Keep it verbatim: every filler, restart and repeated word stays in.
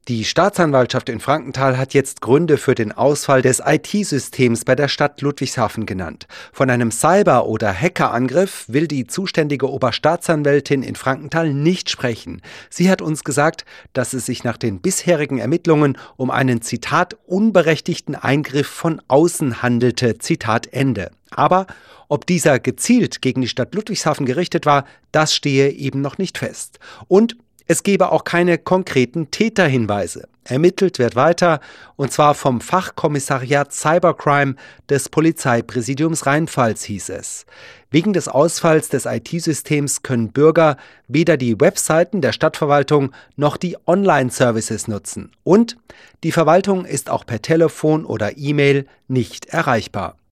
Die Staatsanwaltschaft in Frankenthal hat jetzt Gründe für den Ausfall des I T-Systems bei der Stadt Ludwigshafen genannt. Von einem Cyber- oder Hackerangriff will die zuständige Oberstaatsanwältin in Frankenthal nicht sprechen. Sie hat uns gesagt, dass es sich nach den bisherigen Ermittlungen um einen, Zitat, unberechtigten Eingriff von außen handelte, Zitat Ende. Aber ob dieser gezielt gegen die Stadt Ludwigshafen gerichtet war, das stehe eben noch nicht fest. Und es gebe auch keine konkreten Täterhinweise. Ermittelt wird weiter, und zwar vom Fachkommissariat Cybercrime des Polizeipräsidiums Rheinpfalz, hieß es. Wegen des Ausfalls des I T-Systems können Bürger weder die Webseiten der Stadtverwaltung noch die Online-Services nutzen. Und die Verwaltung ist auch per Telefon oder E-Mail nicht erreichbar.